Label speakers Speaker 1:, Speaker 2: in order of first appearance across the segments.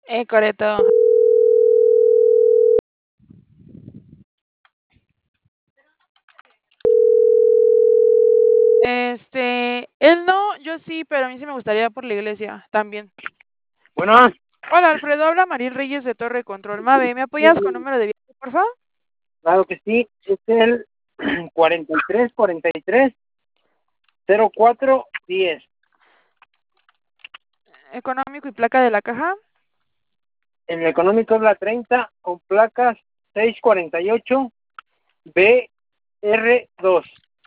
Speaker 1: Correcto. Él no, yo sí, pero a mí sí me gustaría por la iglesia también.
Speaker 2: Bueno,
Speaker 1: Hola, Alfredo, habla Mariel Reyes de Torre Control. Mabe, ¿me apoyas con número de viaje, por favor?
Speaker 2: claro que sí, es el 43 04 10.
Speaker 1: Económico y placa de la caja.
Speaker 2: El económico es la 30 con placas 648 BR2.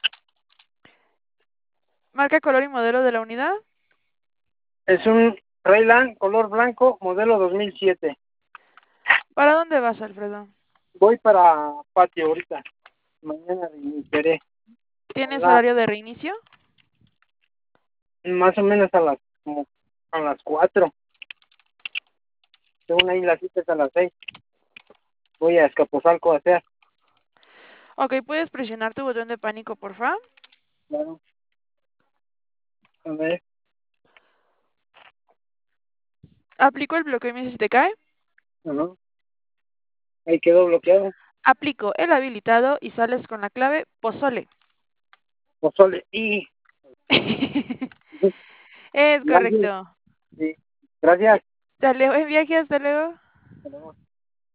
Speaker 1: Marca, color y modelo de la unidad.
Speaker 2: Es un Rayland color blanco, modelo 2007.
Speaker 1: ¿Para dónde vas, Alfredo?
Speaker 2: Voy para patio ahorita. Mañana iniciaré.
Speaker 1: ¿Tienes horario de reinicio?
Speaker 2: Más o menos como a las 4. Según ahí las citas a las 6. Voy a Escaposalco a hacer.
Speaker 1: Ok, ¿puedes presionar tu botón de pánico, por favor?
Speaker 2: Claro. A ver.
Speaker 1: Aplico el bloqueo y me dice si te cae.
Speaker 2: Ajá. Ahí quedó bloqueado.
Speaker 1: Aplico el habilitado y sales con la clave pozole.
Speaker 2: Pozole. Y
Speaker 1: Es
Speaker 2: gracias.
Speaker 1: correcto.
Speaker 2: Sí. Gracias.
Speaker 1: Dale, buen viaje, hasta luego.
Speaker 2: Hasta luego.